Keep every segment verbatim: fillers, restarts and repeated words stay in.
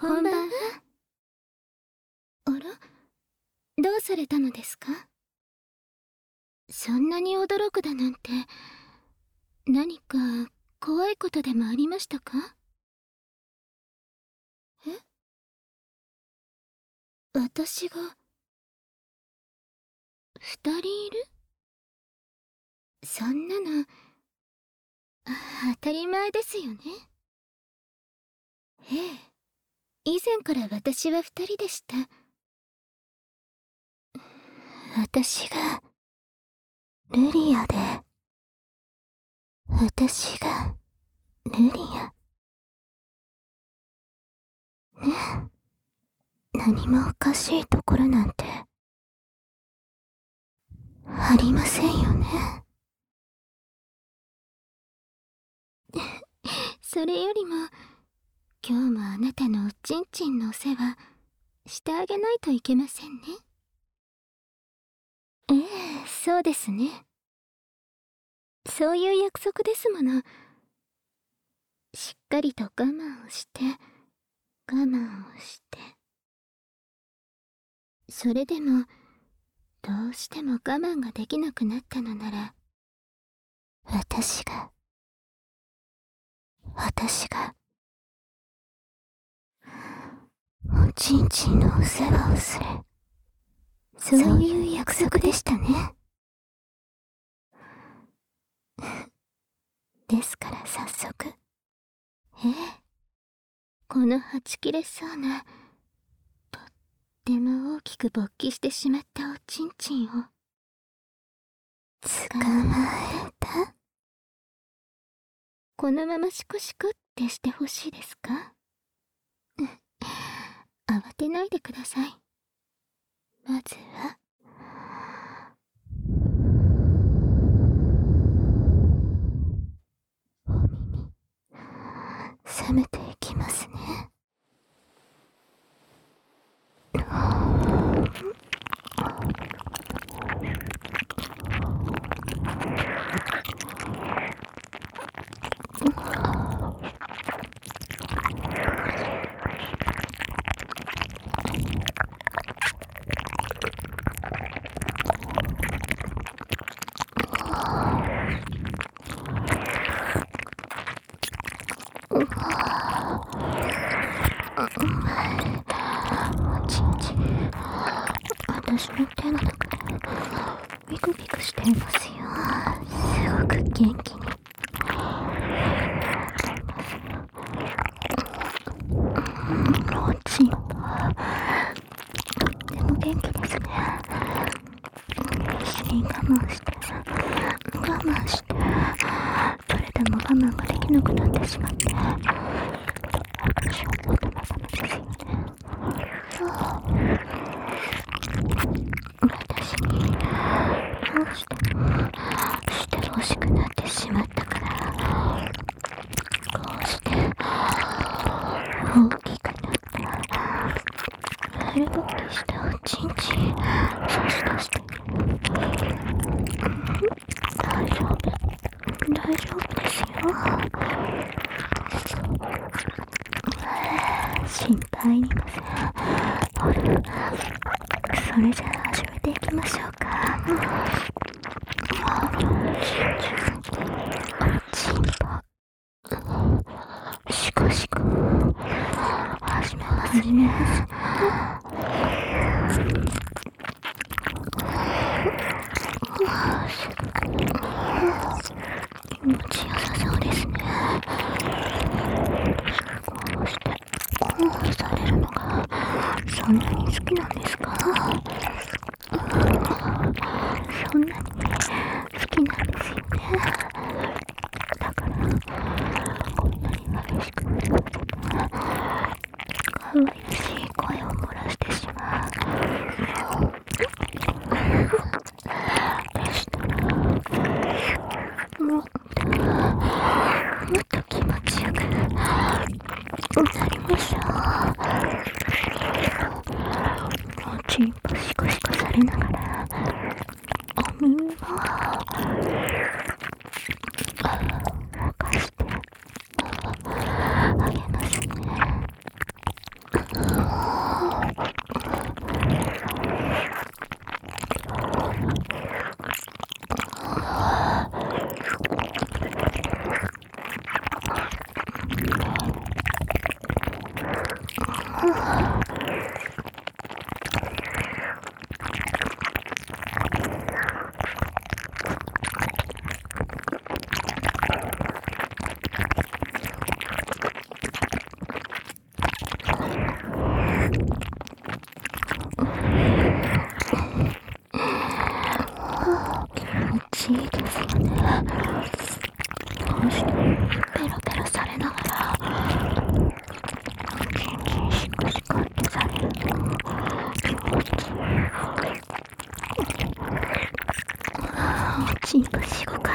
こんばんは。あら、どうされたのですか？そんなに驚くだなんて、何か怖いことでもありましたか？え？私が二人いる？そんなの、あ、当たり前ですよね。ええ、以前から私は二人でした。私がルリアで、私がルリア。ねえ、何もおかしいところなんてありませんよね。それよりも、今日もあなたのおちんちんのお世話してあげないといけませんね。ええ、そうですね。そういう約束ですもの。しっかりと我慢をして、我慢をして。それでも、どうしても我慢ができなくなったのなら、私が、私が、おちんちんのお世話をする。そういう約束でしたね。ですから早速。ええ。このはち切れそうな、とっても大きく勃起してしまったおちんちんを、捕まえた？このままシコシコってしてほしいですか？慌てないでください。まずは、お耳、冷めていきますね。おちんちん、私の手の中でビクビクしていますよ。すごく元気に。おちんはとっても元気ですね。必死に我慢して我慢してそれでも我慢ができなくなってしまって私はもうダメダメですよね。私にどうしてもしてほしくなってしまったから、こうして大きくなったフル勃起したおちんちん差し出して大丈夫大丈夫ですよ。心配いりません。それじゃあ始めていきましょうか。チンポシコシコ始めます始めます気持ちよさそうですね。こうしてこうされるのがそんなに好きなんですか？そんなに好きなんですよね。だからこんなに激しく振りかけて可愛らしい声を漏らしてしまう。でしたらもっともっと気持ちよくなりましょう。おちんぽシコシコされながらお耳も動かしてあげますね。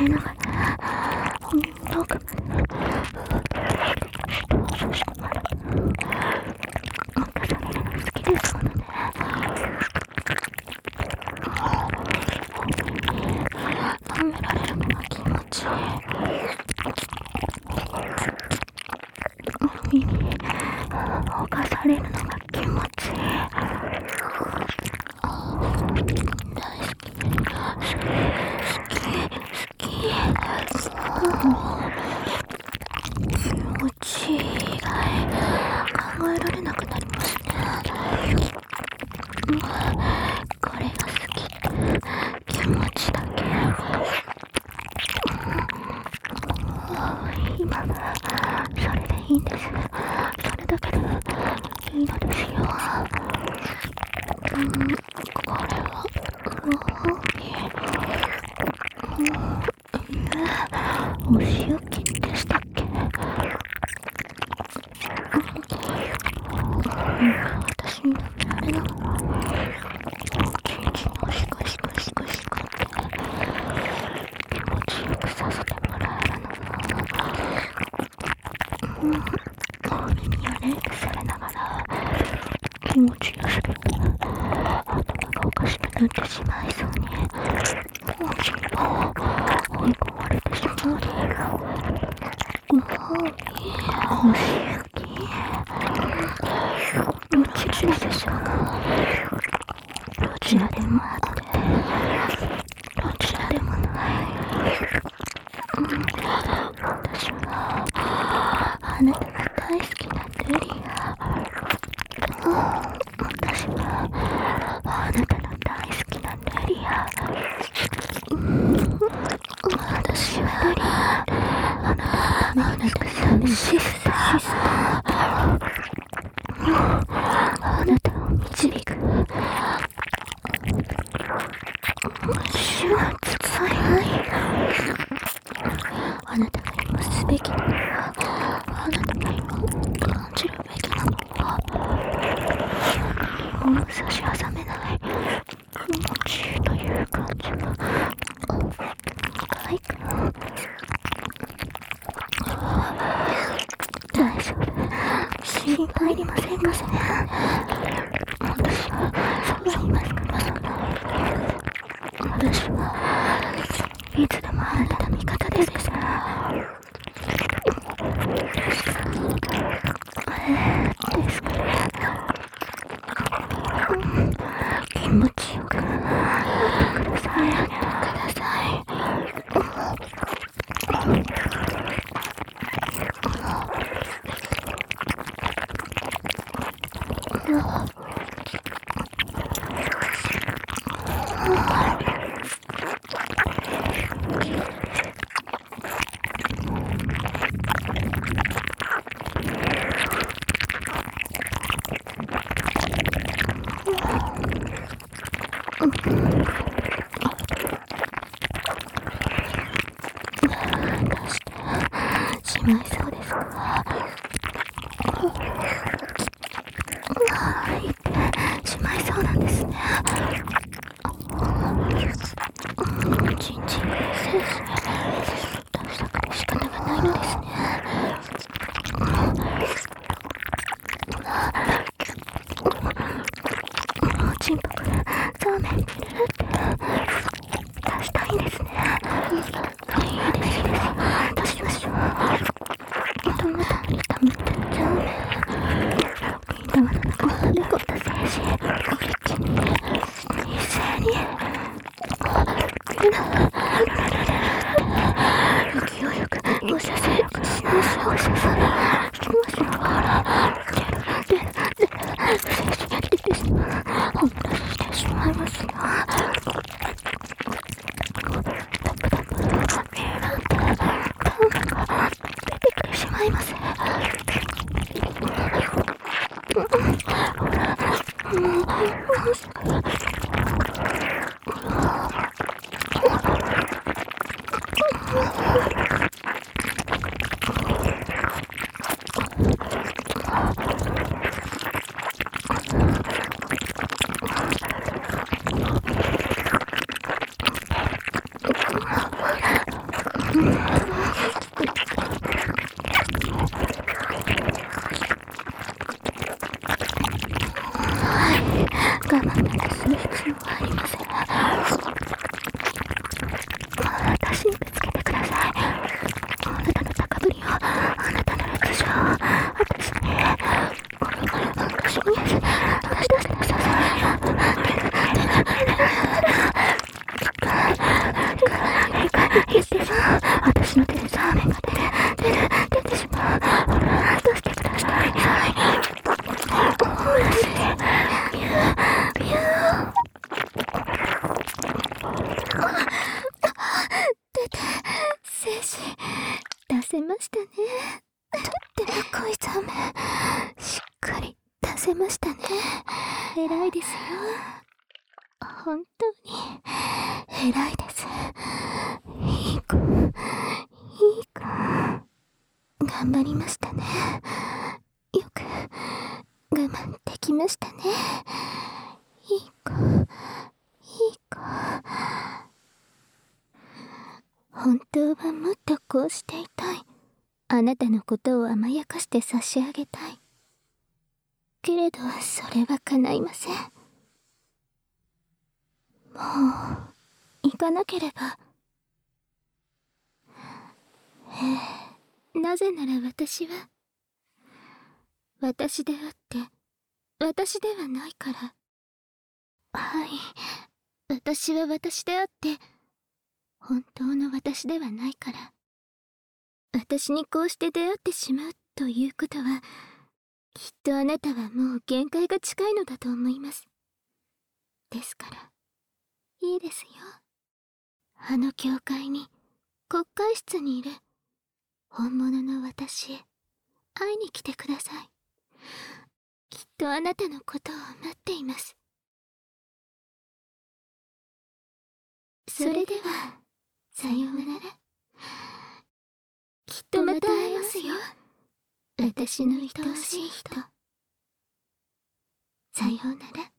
えながら奥までそしてまだ満たされるの好きですものね。舐められるのが気持ちいい。耳に侵されるのが気持ちいい。大好き好き好き気持ちいい以外考えられなくなりますね。これが好きって気持ちだけ今はそれでいいんです。それだけでいいのですよ。うん、これはご褒美。うん、お仕置きでしたっけ。私に舐められながらちんちんをシコシコシコシコって気持ちよくさせてもらえるのは、うん、お耳をレイクされながら気持ちよすぎて頭がおかしくなってしまいそうにもちろん追い込まれてしまう。ご褒美お仕置きどちらでしょうか。どちらでもあってどちらでもない、うん、私はあなたが大好きなデリア、うん、私はあなたの大好きなデリア、うん、私はデリアあなたのために作ったねシスター、シスターあなたを導く手話使いない。あなたが今すべきなのは、あなたが今感じるべきなのは、日本を差し挟めない気持ちいいという感じが深いかな。大丈夫、心配いりませんかね。私はそう言いますから。私はいつでもあなたの味方ですから。ですから、うん、気持ちよくやってください。やってください。しまいそうですか。入ってしまいそうなんですね。ちんちん先生出したくて仕方がないのですね。チンポからそうめんに入れるって出したいんですね。いいですいいです。出しましょう。どんなためにためてるじゃん。頭の中がはびこった精子一気に一斉に勢いよく放射線よくしましょう。放射線しましょう。ほら出る出る出る精子が出てしまう。ほんとにしてしまいますよ。タプタプ見えなんてタオルが出てきてしまいます。ほらもうもうすぐ慢する必要はありません。私にぶつけてください。あなたの高ぶりを、あなたの欲情を私に、私に出してください。私の手でサーメンが出る、出る、出てしまう。出してください。ビュー、ビュー。出て、精子、出せましたね。とっても濃いサーメン、しっかり出せましたね。偉いですよ。本当に偉いです。いい子、いい子。頑張りましたね。よく我慢できましたね。いい子、いい子。本当はもっとこうしていたい。あなたのことを甘やかして差し上げたい。けれどそれは叶いません。もう行かなければ。ええ、なぜなら私は私であって私ではないから。はい、私は私であって本当の私ではないから。私にこうして出会ってしまうということは、きっとあなたはもう限界が近いのだと思います。ですからいいですよ。あの教会に、国会室にいる本物の私へ会いに来てください。きっとあなたのことを待っています。それではさようなら。きっとまた会えますよ、私の愛おしい人。さようなら。